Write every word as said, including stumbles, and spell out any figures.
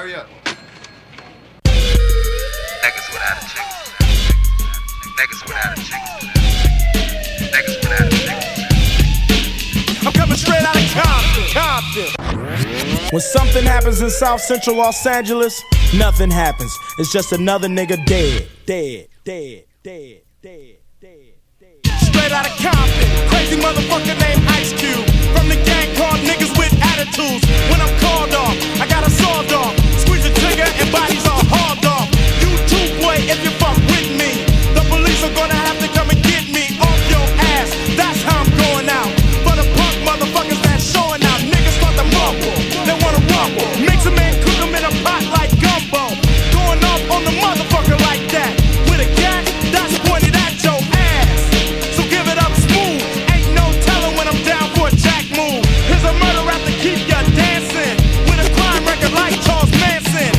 Hurry up. Niggas without a chick. Niggas without a chick. Niggas without a chick. I'm coming straight out of Compton. Compton. When something happens in South Central Los Angeles, nothing happens. It's just another nigga dead, dead, dead, dead, dead, dead, dead. Straight out of Compton, crazy motherfucker named Ice Cube. From the gang called Niggas with Attitudes. When I'm called off, I got a sword